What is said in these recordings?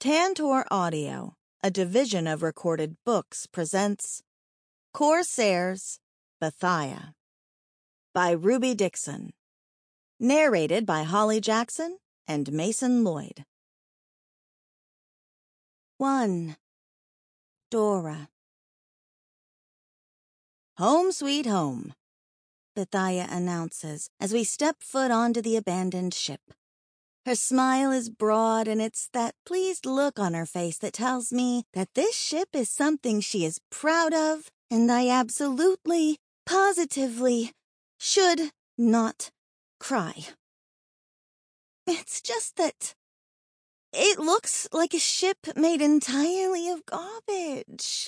Tantor Audio, a division of Recorded Books, presents Corsairs, Bethia by Ruby Dixon. Narrated by Holly Jackson and Mason Lloyd. 1. Dora. Home sweet home, Bethia announces as we step foot onto the abandoned ship. Her smile is broad, and it's that pleased look on her face that tells me that this ship is something she is proud of, and I absolutely, positively should not cry. It's just that it looks like a ship made entirely of garbage.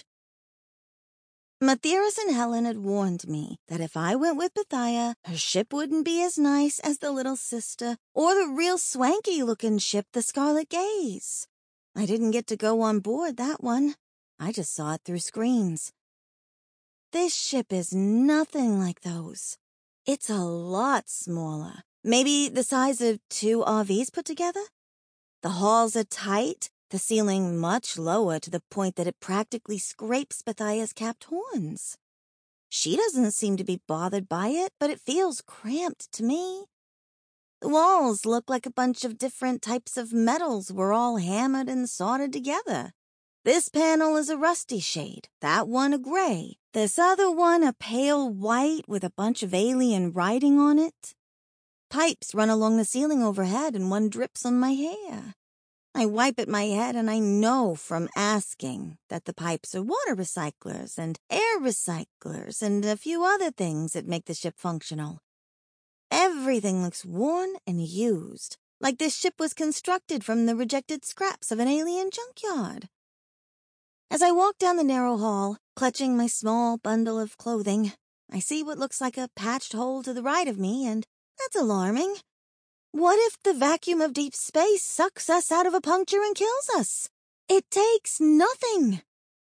Matthias and Helen had warned me that if I went with Bethia, her ship wouldn't be as nice as the Little Sister or the real swanky-looking ship, the Scarlet Gaze. I didn't get to go on board that one. I just saw it through screens. This ship is nothing like those. It's a lot smaller, maybe the size of 2 RVs put together. The halls are tight, the ceiling much lower to the point that it practically scrapes Bethia's capped horns. She doesn't seem to be bothered by it, but it feels cramped to me. The walls look like a bunch of different types of metals were all hammered and soldered together. This panel is a rusty shade, that one a gray, this other one a pale white with a bunch of alien writing on it. Pipes run along the ceiling overhead and one drips on my hair. I wipe at my head and I know from asking that the pipes are water recyclers and air recyclers and a few other things that make the ship functional. Everything looks worn and used, like this ship was constructed from the rejected scraps of an alien junkyard. As I walk down the narrow hall, clutching my small bundle of clothing, I see what looks like a patched hole to the right of me, and that's alarming. What if the vacuum of deep space sucks us out of a puncture and kills us? It takes nothing.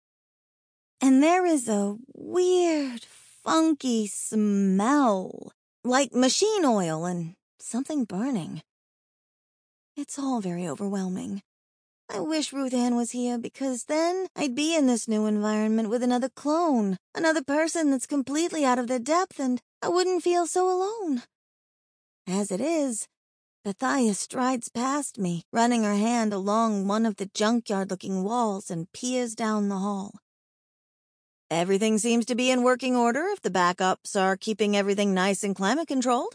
And there is a weird, funky smell, like machine oil and something burning. It's all very overwhelming. I wish Ruth Ann was here, because then I'd be in this new environment with another clone, another person that's completely out of their depth, and I wouldn't feel so alone. As it is, Bethia strides past me, running her hand along one of the junkyard-looking walls and peers down the hall. Everything seems to be in working order if the backups are keeping everything nice and climate-controlled.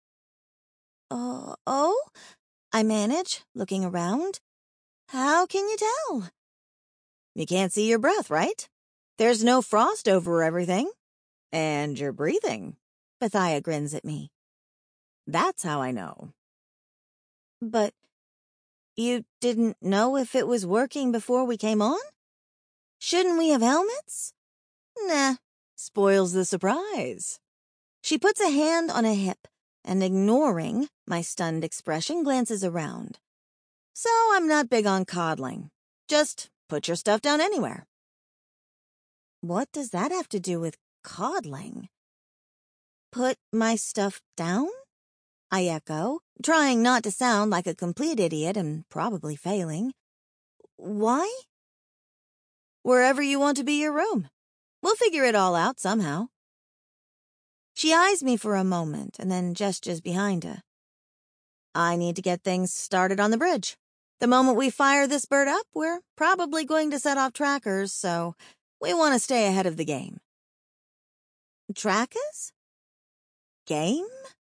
Oh? I manage, looking around. How can you tell? You can't see your breath, right? There's no frost over everything. And you're breathing. Bethia grins at me. That's how I know. But you didn't know if it was working before we came on? Shouldn't we have helmets? Nah, spoils the surprise. She puts a hand on a hip and, ignoring my stunned expression, glances around. So I'm not big on coddling. Just put your stuff down anywhere. What does that have to do with coddling? Put my stuff down? I echo, trying not to sound like a complete idiot and probably failing. Why? Wherever you want to be your room. We'll figure it all out somehow. She eyes me for a moment and then gestures behind her. I need to get things started on the bridge. The moment we fire this bird up, we're probably going to set off trackers, so we want to stay ahead of the game. Trackers? Game?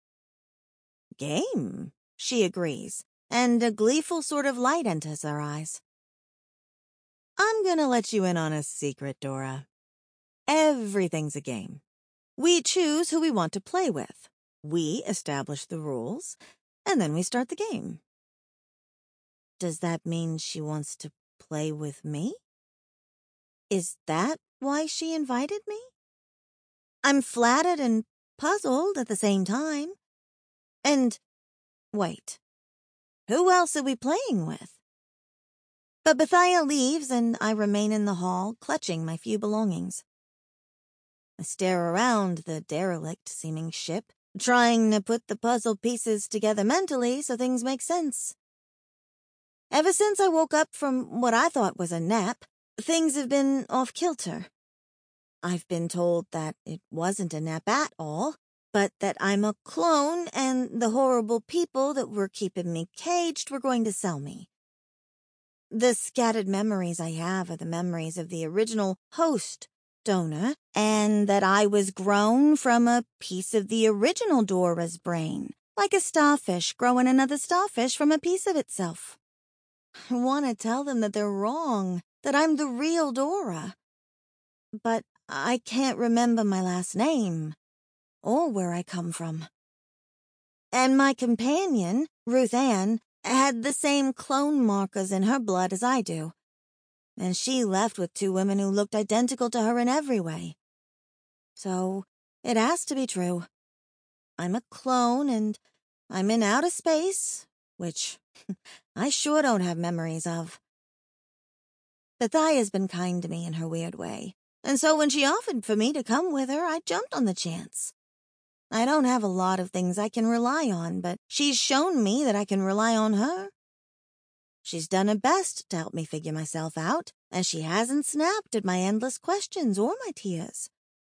Game, she agrees, and a gleeful sort of light enters her eyes. I'm gonna let you in on a secret, Dora. Everything's a game. We choose who we want to play with. We establish the rules, and then we start the game. Does that mean she wants to play with me? Is that why she invited me? I'm flattered and puzzled at the same time. And, wait, who else are we playing with? But Bethia leaves and I remain in the hall, clutching my few belongings. I stare around the derelict-seeming ship, trying to put the puzzle pieces together mentally so things make sense. Ever since I woke up from what I thought was a nap, things have been off-kilter. I've been told that it wasn't a nap at all, but that I'm a clone and the horrible people that were keeping me caged were going to sell me. The scattered memories I have are the memories of the original host donor, and that I was grown from a piece of the original Dora's brain, like a starfish growing another starfish from a piece of itself. I want to tell them that they're wrong, that I'm the real Dora. But I can't remember my last name, or where I come from. And my companion, Ruth Ann, had the same clone markers in her blood as I do. And she left with two women who looked identical to her in every way. So, it has to be true. I'm a clone, and I'm in outer space, which I sure don't have memories of. Bethia's been kind to me in her weird way, and so when she offered for me to come with her, I jumped on the chance. I don't have a lot of things I can rely on, but she's shown me that I can rely on her. She's done her best to help me figure myself out, and she hasn't snapped at my endless questions or my tears.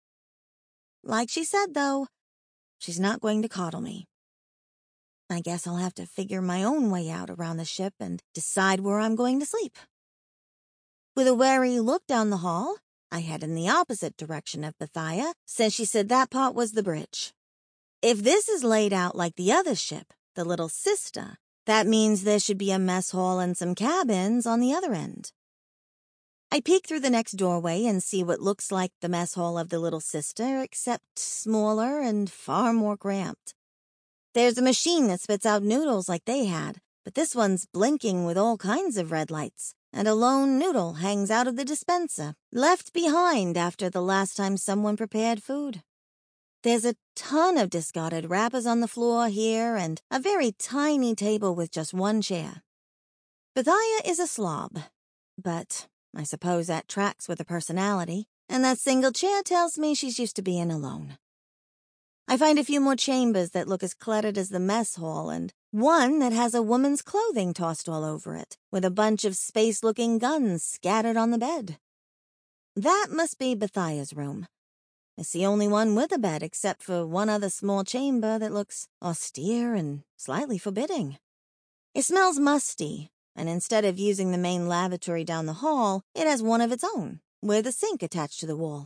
Like she said, though, she's not going to coddle me. I guess I'll have to figure my own way out around the ship and decide where I'm going to sleep. With a wary look down the hall, I head in the opposite direction of Bethia, since she said that part was the bridge. If this is laid out like the other ship, the Little Sister, that means there should be a mess hall and some cabins on the other end. I peek through the next doorway and see what looks like the mess hall of the Little Sister, except smaller and far more cramped. There's a machine that spits out noodles like they had, but this one's blinking with all kinds of red lights, and a lone noodle hangs out of the dispenser, left behind after the last time someone prepared food. There's a ton of discarded wrappers on the floor here and a very tiny table with just one chair. Bethia is a slob, but I suppose that tracks with her personality, and that single chair tells me she's used to being alone. I find a few more chambers that look as cluttered as the mess hall, and one that has a woman's clothing tossed all over it, with a bunch of space-looking guns scattered on the bed. That must be Bethia's room. It's the only one with a bed except for one other small chamber that looks austere and slightly forbidding. It smells musty, and instead of using the main lavatory down the hall, it has one of its own, with a sink attached to the wall.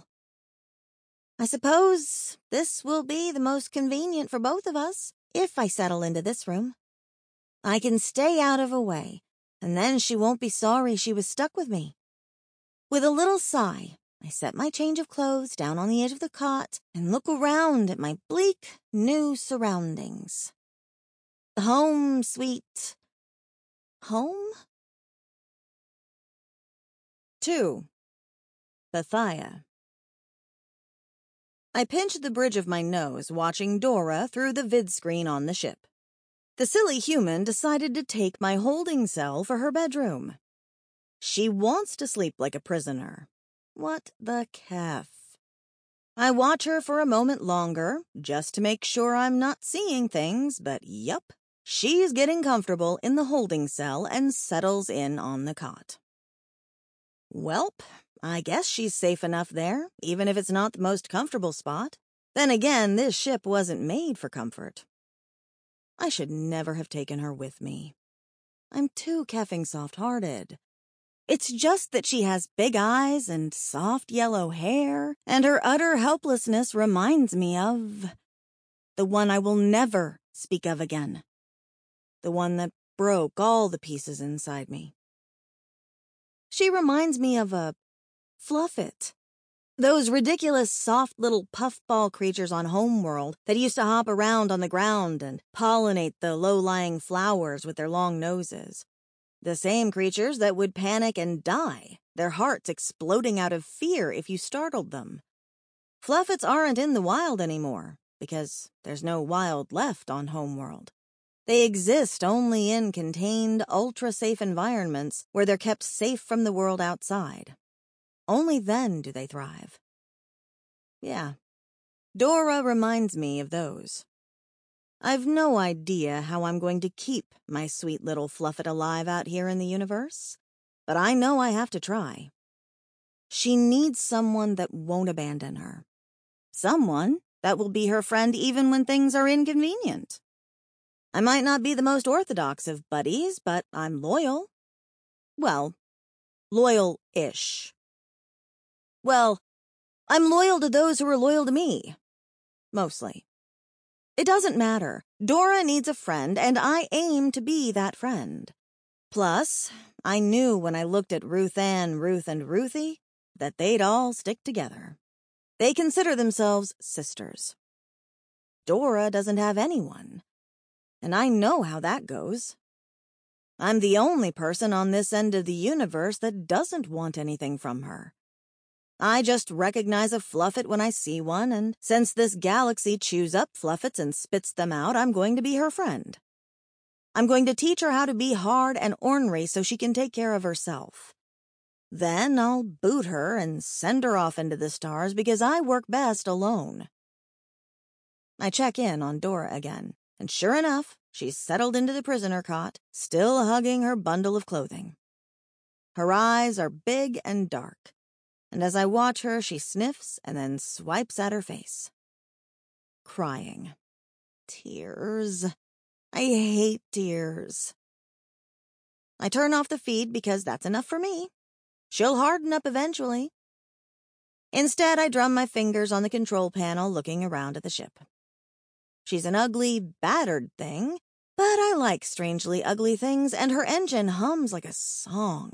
I suppose this will be the most convenient for both of us, if I settle into this room. I can stay out of her way, and then she won't be sorry she was stuck with me. With a little sigh, I set my change of clothes down on the edge of the cot and look around at my bleak, new surroundings. Home, sweet home? 2. Bethia. I pinched the bridge of my nose watching Dora through the vid screen on the ship. The silly human decided to take my holding cell for her bedroom. She wants to sleep like a prisoner. What the Kef? I watch her for a moment longer, just to make sure I'm not seeing things, but yup, she's getting comfortable in the holding cell and settles in on the cot. Welp, I guess she's safe enough there, even if it's not the most comfortable spot. Then again, this ship wasn't made for comfort. I should never have taken her with me. I'm too keffing soft-hearted. It's just that she has big eyes and soft yellow hair, and her utter helplessness reminds me of the one I will never speak of again. The one that broke all the pieces inside me. She reminds me of a Fluffit. Those ridiculous soft little puffball creatures on Homeworld that used to hop around on the ground and pollinate the low-lying flowers with their long noses. The same creatures that would panic and die, their hearts exploding out of fear if you startled them. Fluffits aren't in the wild anymore, because there's no wild left on Homeworld. They exist only in contained, ultra-safe environments where they're kept safe from the world outside. Only then do they thrive. Yeah, Dora reminds me of those. I've no idea how I'm going to keep my sweet little Fluffet alive out here in the universe, but I know I have to try. She needs someone that won't abandon her. Someone that will be her friend even when things are inconvenient. I might not be the most orthodox of buddies, but I'm loyal. Well, loyal-ish. Well, I'm loyal to those who are loyal to me. Mostly. It doesn't matter. Dora needs a friend, and I aim to be that friend. Plus, I knew when I looked at Ruth Ann, Ruth, and Ruthie that they'd all stick together. They consider themselves sisters. Dora doesn't have anyone, and I know how that goes. I'm the only person on this end of the universe that doesn't want anything from her. I just recognize a Fluffet when I see one, and since this galaxy chews up Fluffets and spits them out, I'm going to be her friend. I'm going to teach her how to be hard and ornery so she can take care of herself. Then I'll boot her and send her off into the stars because I work best alone. I check in on Dora again, and sure enough, she's settled into the prisoner cot, still hugging her bundle of clothing. Her eyes are big and dark, and as I watch her, she sniffs and then swipes at her face. Crying. Tears. I hate tears. I turn off the feed because that's enough for me. She'll harden up eventually. Instead, I drum my fingers on the control panel, looking around at the ship. She's an ugly, battered thing, but I like strangely ugly things, and her engine hums like a song.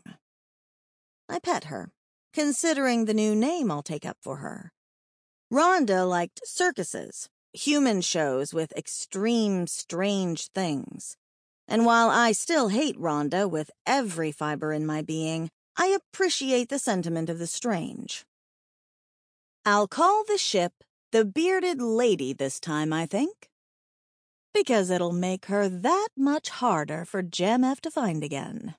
I pet her, considering the new name I'll take up for her. Rhonda liked circuses, human shows with extreme, strange things. And while I still hate Rhonda with every fiber in my being, I appreciate the sentiment of the strange. I'll call the ship the Bearded Lady this time, I think. Because it'll make her that much harder for Jamf to find again.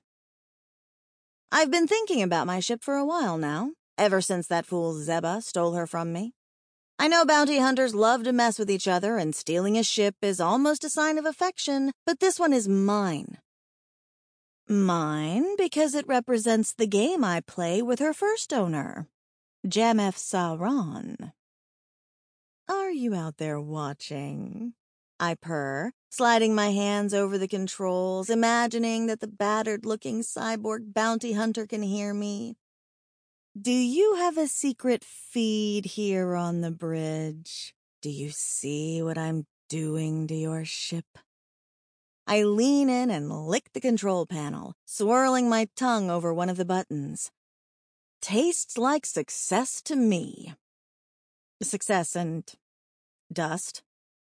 I've been thinking about my ship for a while now, ever since that fool Zeba stole her from me. I know bounty hunters love to mess with each other, and stealing a ship is almost a sign of affection, but this one is mine. Mine because it represents the game I play with her first owner, Jamf Saran. Are you out there watching? I purr, sliding my hands over the controls, imagining that the battered-looking cyborg bounty hunter can hear me. Do you have a secret feed here on the bridge? Do you see what I'm doing to your ship? I lean in and lick the control panel, swirling my tongue over one of the buttons. Tastes like success to me. Success and dust.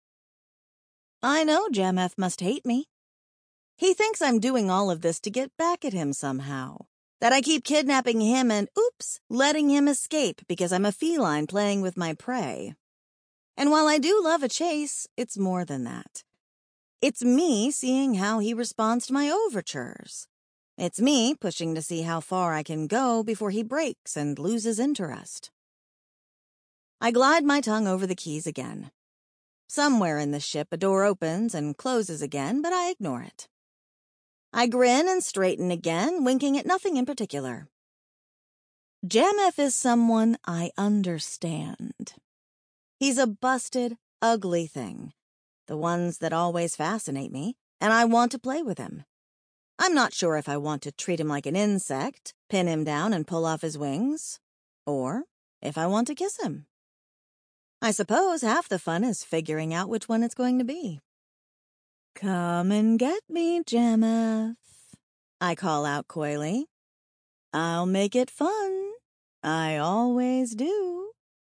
I know Jamf must hate me. He thinks I'm doing all of this to get back at him somehow. That I keep kidnapping him and, oops, letting him escape because I'm a feline playing with my prey. And while I do love a chase, it's more than that. It's me seeing how he responds to my overtures. It's me pushing to see how far I can go before he breaks and loses interest. I glide my tongue over the keys again. Somewhere in the ship a door opens and closes again, but I ignore it. I grin and straighten again, winking at nothing in particular. Jamf is someone I understand. He's a busted, ugly thing. The ones that always fascinate me, and I want to play with him. I'm not sure if I want to treat him like an insect, pin him down and pull off his wings, or if I want to kiss him. I suppose half the fun is figuring out which one it's going to be. Come and get me, Jamf, I call out coyly. I'll make it fun. I always do.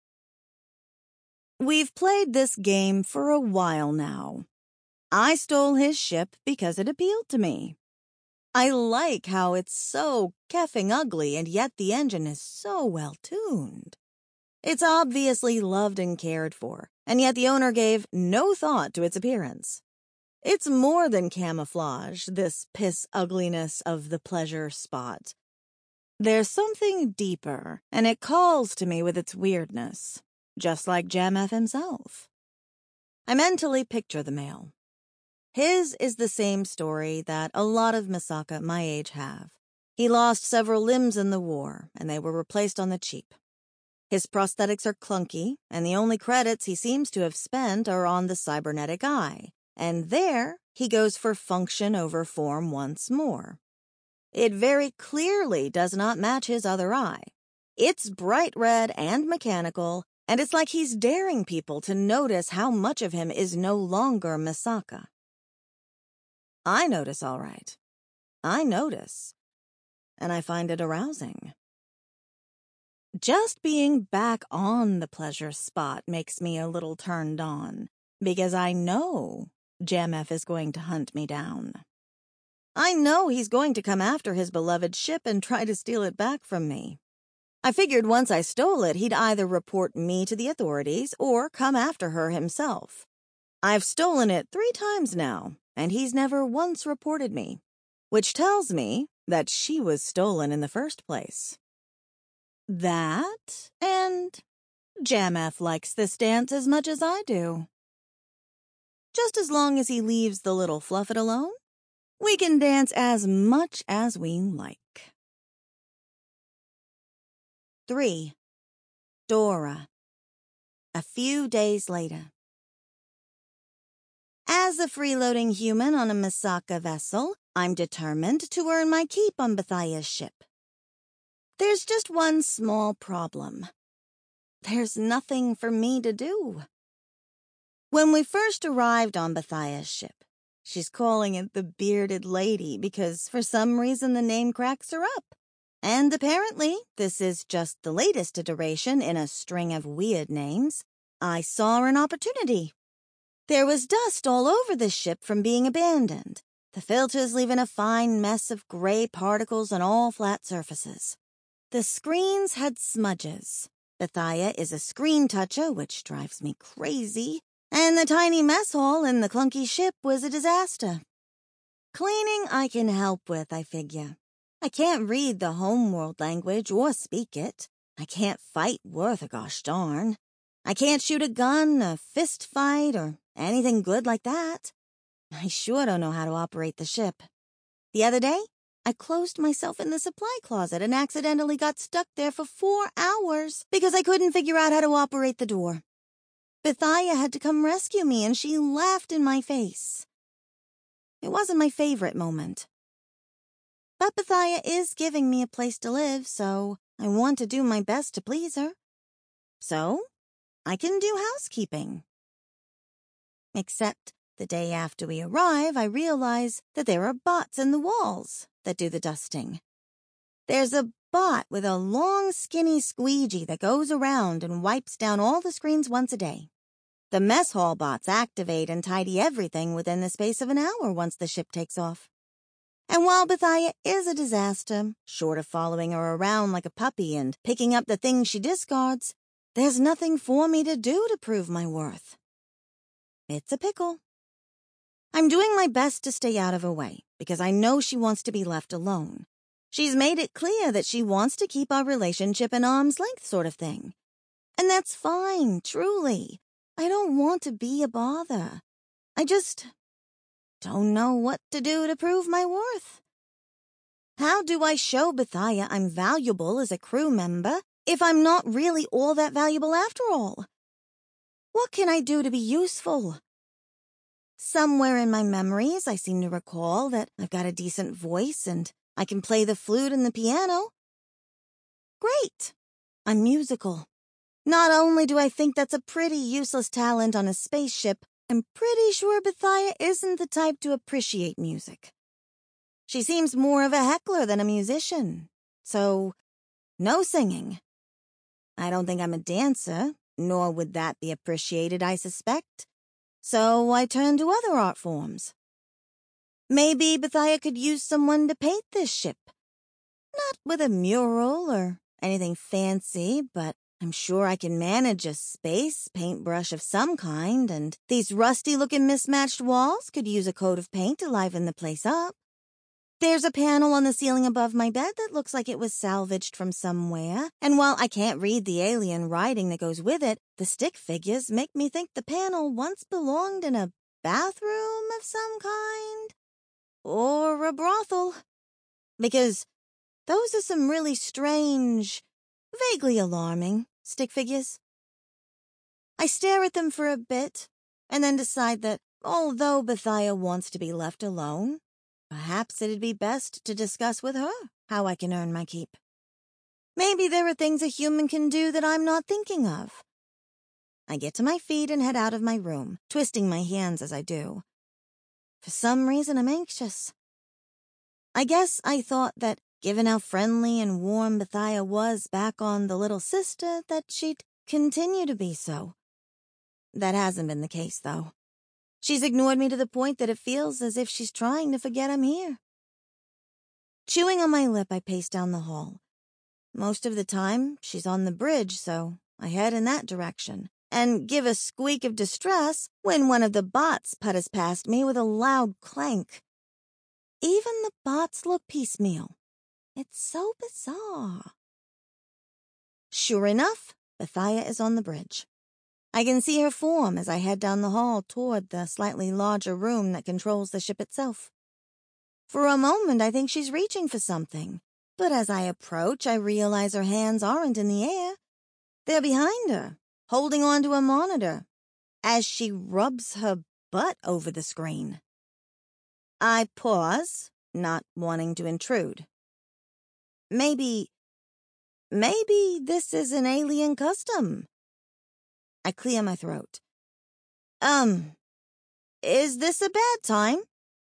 We've played this game for a while now. I stole his ship because it appealed to me. I like how it's so keffing ugly and yet the engine is so well tuned. It's obviously loved and cared for, and yet the owner gave no thought to its appearance. It's more than camouflage, this piss ugliness of the pleasure spot. There's something deeper, and it calls to me with its weirdness. Just like Jamf himself. I mentally picture the male, His is the same story that a lot of Misaka my age have. He lost several limbs in the war, and they were replaced on the cheap. His prosthetics are clunky, and the only credits he seems to have spent are on the cybernetic eye, and there he goes for function over form once more. It very clearly does not match his other eye. It's bright red and mechanical, and it's like he's daring people to notice how much of him is no longer Misaka. I notice, all right. I notice. And I find it arousing. Just being back on the pleasure spot makes me a little turned on, because I know Jamef is going to hunt me down. I know he's going to come after his beloved ship and try to steal it back from me. I figured once I stole it, he'd either report me to the authorities or come after her himself. I've stolen it 3 times now, and he's never once reported me, which tells me that she was stolen in the first place. That, and Jamef likes this dance as much as I do. Just as long as he leaves the little Fluffet alone, we can dance as much as we like. 3. Dora. A few days later. As a freeloading human on a Misaka vessel, I'm determined to earn my keep on Bethaya's ship. There's just one small problem. There's nothing for me to do. When we first arrived on Bethaya's ship, she's calling it the Bearded Lady because for some reason the name cracks her up. And apparently, this is just the latest iteration in a string of weird names. I saw an opportunity. There was dust all over the ship from being abandoned, the filters leaving a fine mess of gray particles on all flat surfaces. The screens had smudges. Bethaya is a screen toucher, which drives me crazy, and the tiny mess hall in the clunky ship was a disaster. Cleaning I can help with, I figure. I can't read the homeworld language or speak it. I can't fight worth a gosh darn. I can't shoot a gun, a fist fight, or anything good like that. I sure don't know how to operate the ship. The other day, I closed myself in the supply closet and accidentally got stuck there for 4 hours because I couldn't figure out how to operate the door. Bethaya had to come rescue me, and she laughed in my face. It wasn't my favorite moment. But Bethaya is giving me a place to live, so I want to do my best to please her. So, I can do housekeeping. Except the day after we arrive, I realize that there are bots in the walls that do the dusting. There's a bot with a long, skinny squeegee that goes around and wipes down all the screens once a day. The mess hall bots activate and tidy everything within the space of an hour once the ship takes off. And while Bethaya is a disaster, short of following her around like a puppy and picking up the things she discards, there's nothing for me to do to prove my worth. It's a pickle. I'm doing my best to stay out of her way, because I know she wants to be left alone. She's made it clear that she wants to keep our relationship an arm's length sort of thing. And that's fine, truly. I don't want to be a bother. I just don't know what to do to prove my worth. How do I show Bethaya I'm valuable as a crew member if I'm not really all that valuable after all? What can I do to be useful? Somewhere in my memories, I seem to recall that I've got a decent voice and I can play the flute and the piano. Great! I'm musical. Not only do I think that's a pretty useless talent on a spaceship, I'm pretty sure Bethaya isn't the type to appreciate music. She seems more of a heckler than a musician. So, no singing. I don't think I'm a dancer, nor would that be appreciated, I suspect. So I turn to other art forms. Maybe Bethaya could use someone to paint this ship. Not with a mural or anything fancy, but I'm sure I can manage a space paintbrush of some kind, and these rusty-looking mismatched walls could use a coat of paint to liven the place up. There's a panel on the ceiling above my bed that looks like it was salvaged from somewhere, and while I can't read the alien writing that goes with it, the stick figures make me think the panel once belonged in a bathroom of some kind? Or a brothel? Because those are some really strange, vaguely alarming stick figures. I stare at them for a bit and then decide that although Bethia wants to be left alone, perhaps it'd be best to discuss with her how I can earn my keep. Maybe there are things a human can do that I'm not thinking of. I get to my feet and head out of my room, twisting my hands as I do. For some reason, I'm anxious. I guess I thought that, given how friendly and warm Bethia was back on the Little Sister, that she'd continue to be so. That hasn't been the case, though. She's ignored me to the point that it feels as if she's trying to forget I'm here. Chewing on my lip, I pace down the hall. Most of the time, she's on the bridge, so I head in that direction and give a squeak of distress when one of the bots putters past me with a loud clank. Even the bots look piecemeal. It's so bizarre. Sure enough, Bethia is on the bridge. I can see her form as I head down the hall toward the slightly larger room that controls the ship itself. For a moment, I think she's reaching for something, but as I approach, I realize her hands aren't in the air. They're behind her, holding onto a monitor, as she rubs her butt over the screen. I pause, not wanting to intrude. Maybe this is an alien custom. I clear my throat. Is this a bad time?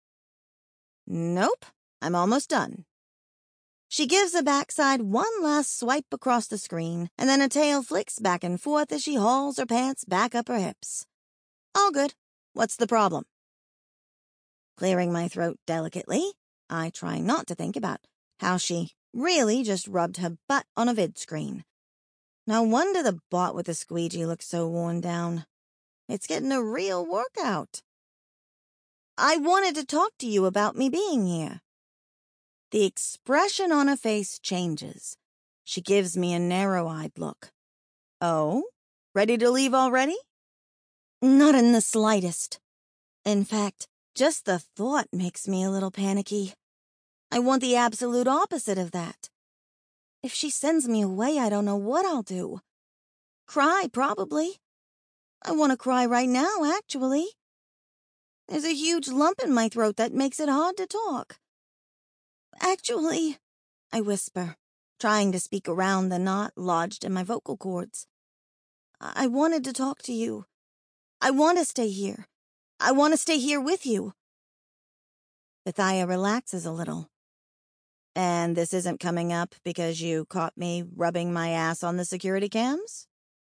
Nope, I'm almost done. She gives the backside one last swipe across the screen, and then her tail flicks back and forth as she hauls her pants back up her hips. All good. What's the problem? Clearing my throat delicately, I try not to think about how she really just rubbed her butt on a vid screen. No wonder the bot with the squeegee looks so worn down. It's getting a real workout. I wanted to talk to you about me being here. The expression on her face changes. She gives me a narrow-eyed look. Oh? Ready to leave already? Not in the slightest. In fact, just the thought makes me a little panicky. I want the absolute opposite of that. If she sends me away, I don't know what I'll do. Cry, probably. I want to cry right now, actually. There's a huge lump in my throat that makes it hard to talk. Actually, I whisper, trying to speak around the knot lodged in my vocal cords. I wanted to talk to you. I want to stay here. I want to stay here with you. Bethia relaxes a little. And this isn't coming up because you caught me rubbing my ass on the security cams?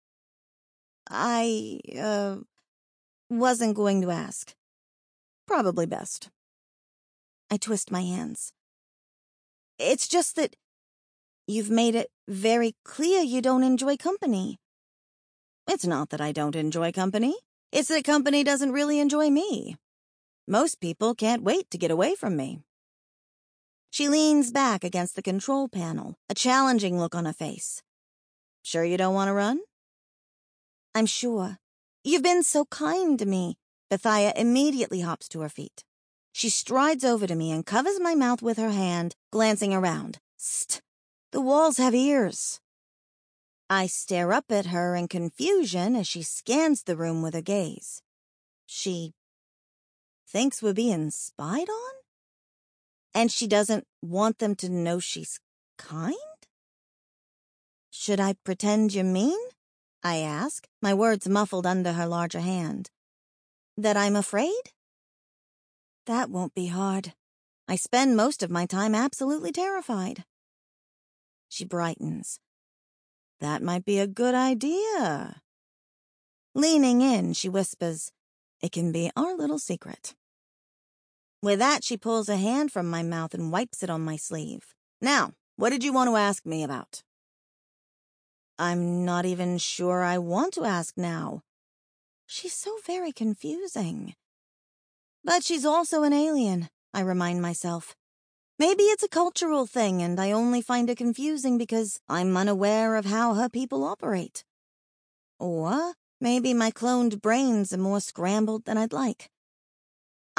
I, wasn't going to ask. Probably best. I twist my hands. It's just that you've made it very clear you don't enjoy company. It's not that I don't enjoy company. It's that company doesn't really enjoy me. Most people can't wait to get away from me. She leans back against the control panel, a challenging look on her face. Sure you don't want to run? I'm sure. You've been so kind to me. Bethia immediately hops to her feet. She strides over to me and covers my mouth with her hand, glancing around. St! The walls have ears. I stare up at her in confusion as she scans the room with her gaze. She thinks we're being spied on? And she doesn't want them to know she's kind? Should I pretend you're mean? I ask, my words muffled under her larger hand. That I'm afraid? That won't be hard. I spend most of my time absolutely terrified. She brightens. That might be a good idea. Leaning in, she whispers, it can be our little secret. With that, she pulls a hand from my mouth and wipes it on my sleeve. Now, what did you want to ask me about? I'm not even sure I want to ask now. She's so very confusing. But she's also an alien, I remind myself. Maybe it's a cultural thing and I only find it confusing because I'm unaware of how her people operate. Or maybe my cloned brains are more scrambled than I'd like.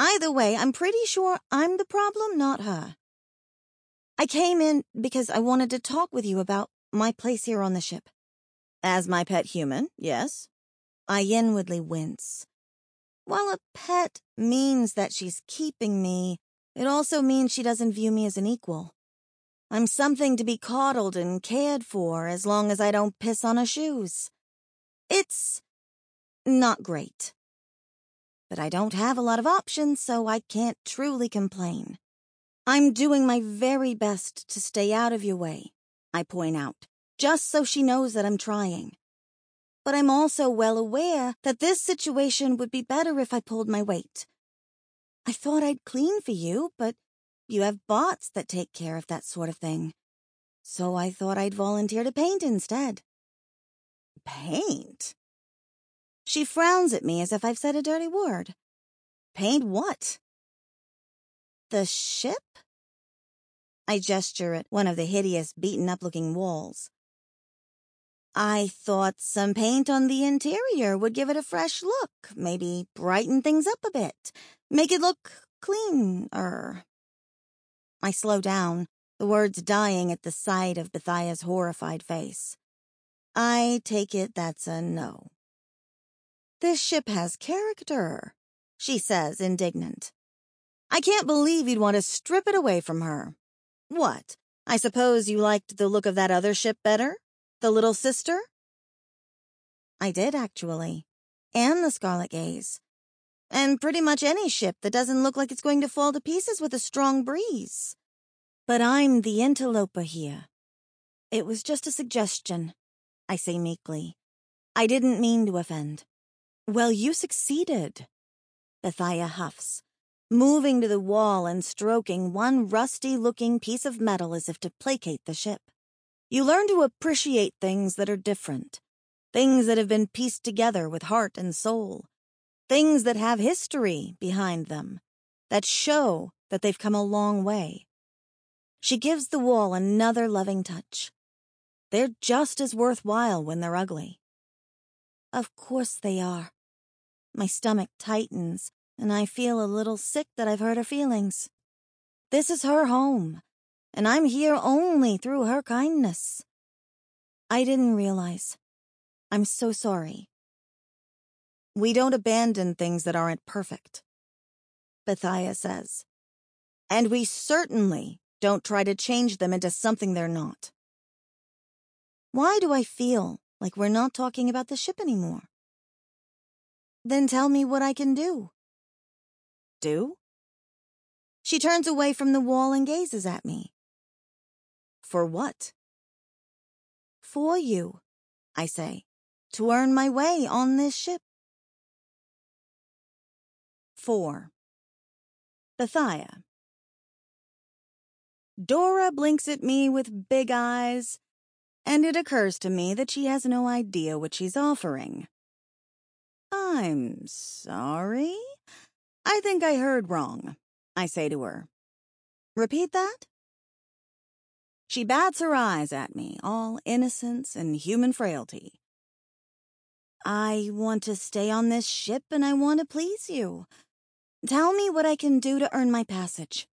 Either way, I'm pretty sure I'm the problem, not her. I came in because I wanted to talk with you about my place here on the ship. As my pet human, yes? I inwardly wince. While a pet means that she's keeping me, it also means she doesn't view me as an equal. I'm something to be coddled and cared for as long as I don't piss on her shoes. It's not great. But I don't have a lot of options, so I can't truly complain. I'm doing my very best to stay out of your way, I point out, just so she knows that I'm trying. But I'm also well aware that this situation would be better if I pulled my weight. I thought I'd clean for you, but you have bots that take care of that sort of thing. So I thought I'd volunteer to paint instead. Paint? She frowns at me as if I've said a dirty word. Paint what? The ship? I gesture at one of the hideous, beaten-up-looking walls. I thought some paint on the interior would give it a fresh look, maybe brighten things up a bit, make it look cleaner. I slow down, the words dying at the sight of Bethia's horrified face. I take it that's a no. This ship has character, she says, indignant. I can't believe you'd want to strip it away from her. What? I suppose you liked the look of that other ship better? The Little Sister? I did, actually. And the Scarlet Gaze. And pretty much any ship that doesn't look like it's going to fall to pieces with a strong breeze. But I'm the interloper here. It was just a suggestion, I say meekly. I didn't mean to offend. Well, you succeeded, Bethia huffs, moving to the wall and stroking one rusty-looking piece of metal as if to placate the ship. You learn to appreciate things that are different, things that have been pieced together with heart and soul, things that have history behind them, that show that they've come a long way. She gives the wall another loving touch. They're just as worthwhile when they're ugly. Of course they are. My stomach tightens, and I feel a little sick that I've hurt her feelings. This is her home, and I'm here only through her kindness. I didn't realize. I'm so sorry. We don't abandon things that aren't perfect, Bethia says. And we certainly don't try to change them into something they're not. Why do I feel like we're not talking about the ship anymore? Then tell me what I can do. Do? She turns away from the wall and gazes at me. For what? For you, I say, to earn my way on this ship. 4. Bethia. Dora blinks at me with big eyes, and it occurs to me that she has no idea what she's offering. I'm sorry? I think I heard wrong, I say to her. Repeat that? She bats her eyes at me, all innocence and human frailty. I want to stay on this ship and I want to please you. Tell me what I can do to earn my passage.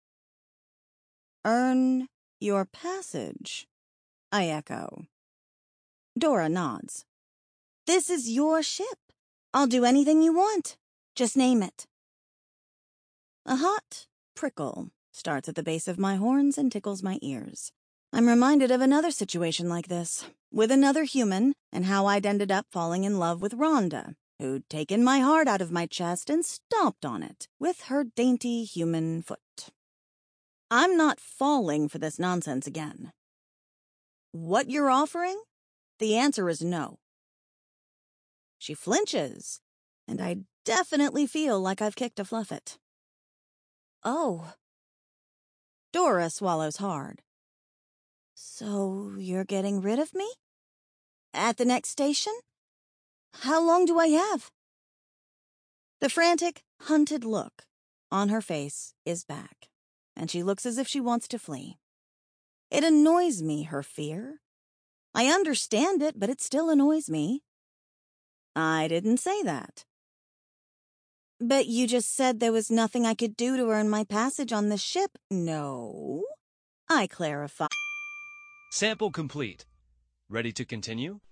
Earn your passage? I echo. Dora nods. This is your ship. I'll do anything you want. Just name it. A hot prickle starts at the base of my horns and tickles my ears. I'm reminded of another situation like this, with another human, and how I'd ended up falling in love with Rhonda, who'd taken my heart out of my chest and stomped on it with her dainty human foot. I'm not falling for this nonsense again. What you're offering? The answer is no. She flinches, and I definitely feel like I've kicked a Fluffet. Oh. Dora swallows hard. So you're getting rid of me? At the next station? How long do I have? The frantic, hunted look on her face is back, and she looks as if she wants to flee. It annoys me, her fear. I understand it, but it still annoys me. I didn't say that. But you just said there was nothing I could do to earn my passage on the ship. No. I clarify. Sample complete. Ready to continue?